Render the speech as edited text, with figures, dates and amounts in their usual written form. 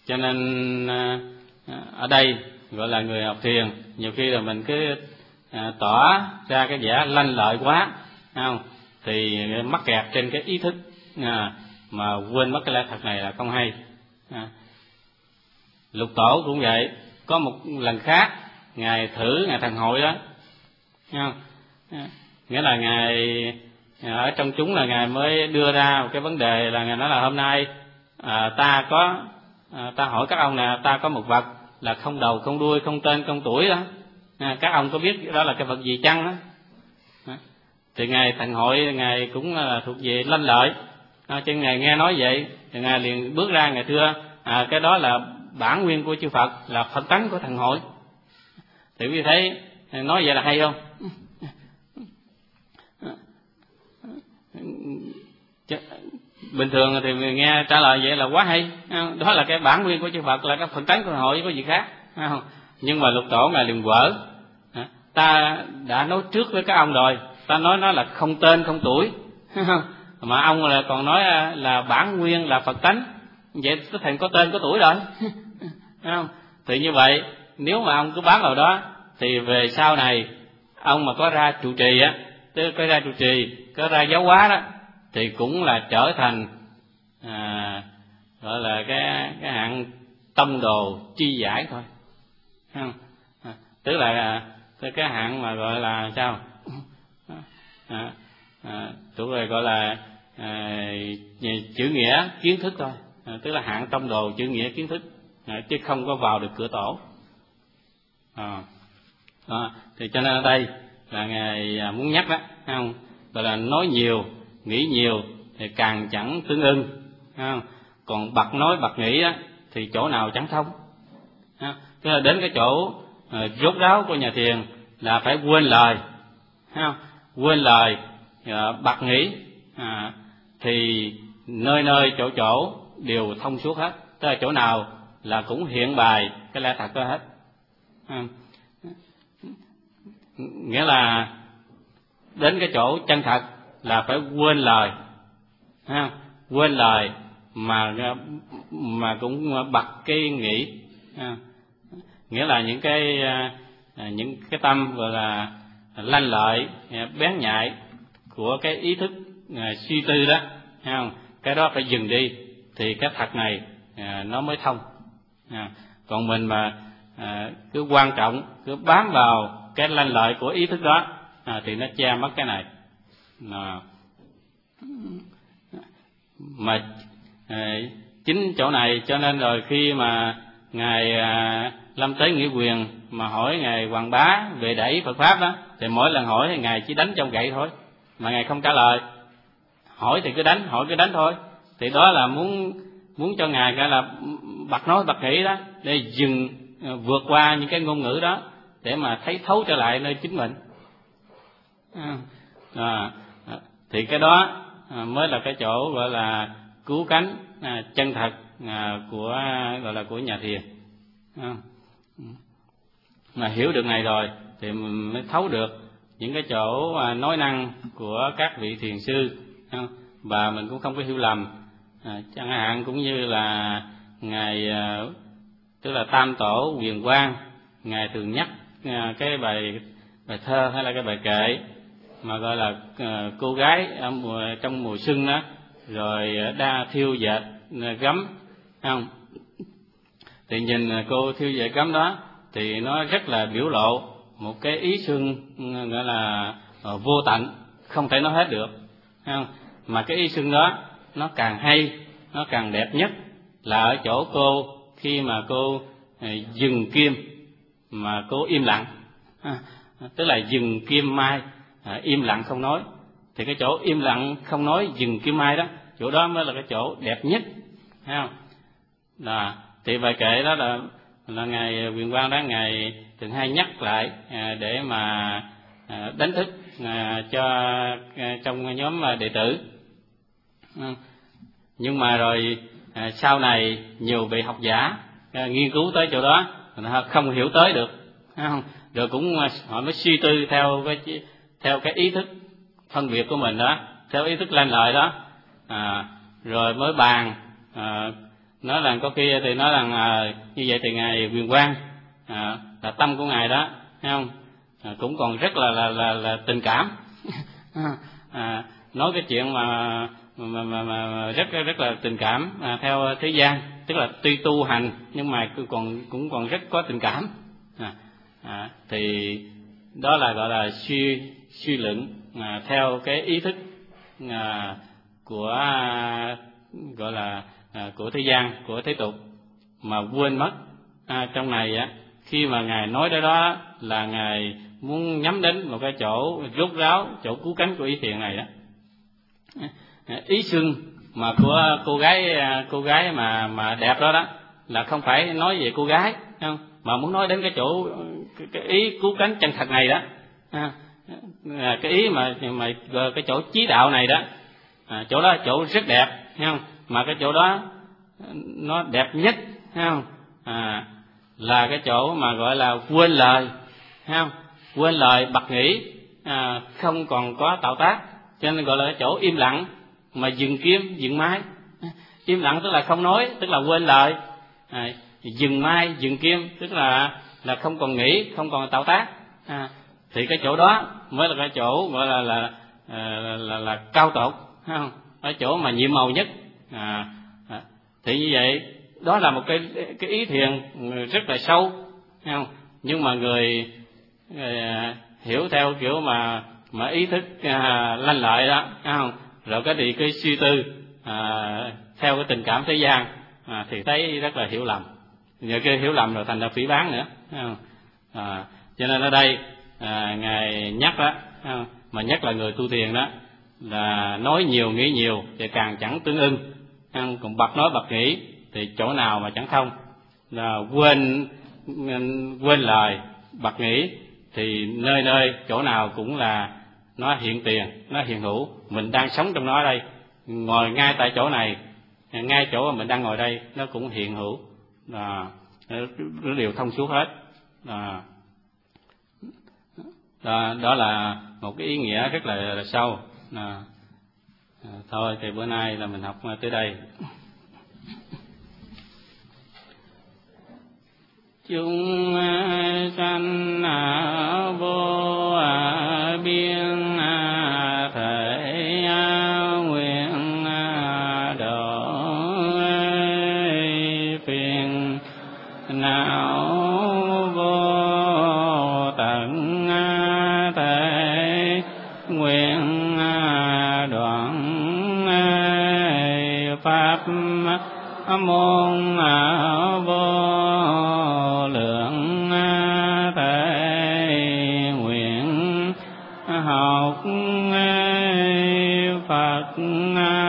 Cho nên ở đây gọi là người học thiền, nhiều khi là mình cứ tỏ ra cái vẻ lanh lợi quá, không? Thì mắc kẹt trên cái ý thức mà quên mất cái lẽ thật này là không hay. Lục Tổ cũng vậy, có một lần khác ngài thử ngài Thần Hội đó, không? Nghĩa là ngài ở trong chúng là ngài mới đưa ra một cái vấn đề là ngài nói là hôm nay ta hỏi các ông là ta có một vật là không đầu không đuôi không tên không tuổi đó, các ông có biết đó là cái vật gì chăng đó? Thì ngài Thần Hội ngài cũng là thuộc về lanh lợi, cho ngài nghe nói vậy thì ngài liền bước ra ngài thưa cái đó là bản nguyên của chư Phật, là Phật tánh của Thần Hội. Thì quý vị thấy nói vậy là hay không? Bình thường thì mình nghe trả lời vậy là quá hay, đó là cái bản nguyên của chư Phật, là cái Phật tánh của Thần Hội, có gì khác. Nhưng mà Lục Tổ ngài liền quở, ta đã nói trước với các ông rồi, ta nói nó là không tên không tuổi, mà ông là còn nói là bản nguyên là Phật tánh, vậy có thành có tên có tuổi rồi. Không? Thì như vậy nếu mà ông cứ bám vào đó thì về sau này ông mà có ra trụ trì á, tức có ra trụ trì, có ra giáo hóa đó, thì cũng là trở thành gọi là cái hạng tông đồ chi giải thôi, không? Tức là cái hạng mà gọi là sao? Tụi rồi gọi là chữ nghĩa kiến thức thôi, tức là hạng tông đồ chữ nghĩa kiến thức, chứ không có vào được cửa tổ. Thì cho nên ở đây là ngài muốn nhắc đó, không? Gọi là nói nhiều nghĩ nhiều thì càng chẳng tương ưng, không? Còn bật nói bật nghĩ á thì chỗ nào chẳng thông. Tức là đến cái chỗ rốt ráo của nhà thiền là phải quên lời, không? Quên lời bật nghĩ, thì nơi nơi chỗ chỗ đều thông suốt hết, tức là chỗ nào là cũng hiện bày cái lẽ thật đó hết. Nghĩa là đến cái chỗ chân thật là phải quên lời, quên lời mà cũng bật cái nghĩ, nghĩa là những cái tâm gọi là lanh lợi bén nhạy của cái ý thức suy tư đó, không? Cái đó phải dừng đi thì cái thật này nó mới thông. Còn mình mà cứ quan trọng cứ bám vào cái lanh lợi của ý thức đó thì nó che mất cái này. Mà chính chỗ này cho nên rồi khi mà ngài Lâm Tế Nghĩa Quyền mà hỏi ngài Hoàng Bá về đẩy Phật pháp đó, thì mỗi lần hỏi thì ngài chỉ đánh trong gậy thôi, mà ngài không trả lời. Hỏi thì cứ đánh, hỏi cứ đánh thôi. Thì đó là muốn cho ngài gọi là bật nói bật nghĩ đó, để dừng vượt qua những cái ngôn ngữ đó để mà thấy thấu trở lại nơi chính mình. Thì cái đó mới là cái chỗ gọi là cứu cánh chân thật của gọi là của nhà thiền. Mà hiểu được này rồi thì mình mới thấu được những cái chỗ nói năng của các vị thiền sư, và mình cũng không có hiểu lầm. Chẳng hạn cũng như là ngài tức là Tam Tổ Huyền Quang, ngài thường nhắc cái bài thơ hay là cái bài kệ mà gọi là cô gái trong mùa xuân đó, rồi đa thiêu dệt gấm, không? Thì nhìn cô thiêu dệt gấm đó thì nó rất là biểu lộ một cái ý xuân gọi là vô tận, không thể nói hết được, không? Mà cái ý xuân đó nó càng hay, nó càng đẹp nhất là ở chỗ cô khi mà cô dừng kim mà cô im lặng, tức là dừng kim mai, im lặng không nói. Thì cái chỗ im lặng không nói dừng kim mai đó, chỗ đó mới là cái chỗ đẹp nhất, thấy không? Thì bài kệ đó là ngài Huyền Quang đó, ngài thường hay nhắc lại để mà đánh thức cho trong nhóm đệ tử. Nhưng mà rồi sau này nhiều vị học giả nghiên cứu tới chỗ đó, họ không hiểu tới được, không? Rồi cũng họ mới suy tư theo cái ý thức phân biệt của mình đó, theo ý thức lanh lợi đó, rồi mới bàn nói rằng có khi thì nói rằng như vậy thì ngài Quyền Quang là tâm của ngài đó, thấy không? Cũng còn rất là tình cảm. Nói cái chuyện mà rất là tình cảm theo thế gian, tức là tuy tu hành nhưng mà cũng còn rất có tình cảm. Thì đó là gọi là suy luận theo cái ý thức của gọi là của thế gian, của thế tục, mà quên mất trong này khi mà ngài nói đó là ngài muốn nhắm đến một cái chỗ rốt ráo, chỗ cứu cánh của ý thiện này đó. Ý xưng mà của cô gái mà đẹp đó là không phải nói về cô gái, không, mà muốn nói đến cái chỗ cái ý cứu cánh chân thật này đó, cái ý mà cái chỗ chí đạo này đó, chỗ đó chỗ rất đẹp, không, mà cái chỗ đó nó đẹp nhất, không, là cái chỗ mà gọi là quên lời, không, quên lời bật nghĩ, không còn có tạo tác, cho nên gọi là cái chỗ im lặng mà dừng kim dừng mai. Im lặng tức là không nói, tức là quên lời. Dừng mai dừng kim tức là không còn nghĩ, không còn tạo tác. Thì cái chỗ đó mới là cái chỗ gọi là cao tột, không, cái chỗ mà nhiệm màu nhất. Thì như vậy đó là một cái ý thiền rất là sâu, không? Nhưng mà người hiểu theo kiểu mà ý thức lanh lợi đó, không? Rồi cái suy tư theo cái tình cảm thế gian thì thấy rất là hiểu lầm. Nhờ cái hiểu lầm rồi thành ra phỉ báng nữa, không? Cho nên ở đây ngài nhắc đó, không? Mà nhắc là người tu thiền đó là nói nhiều nghĩ nhiều thì càng chẳng tương ưng, không? Còn bật nói bật nghĩ thì chỗ nào mà chẳng thông, là quên lời bật nghĩ thì nơi nơi chỗ nào cũng là nó hiện tiền, nó hiện hữu. Mình đang sống trong nó đây, ngồi ngay tại chỗ này, ngay chỗ mà mình đang ngồi đây, nó cũng hiện hữu, nó đều thông suốt hết. Đó là một cái ý nghĩa rất là sâu. Thôi thì bữa nay là mình học tới đây. Chúng sanh vô biên thể nguyện độ phiền não vô tận thể nguyện đoạn pháp môn vô lượng thể nguyện học Phật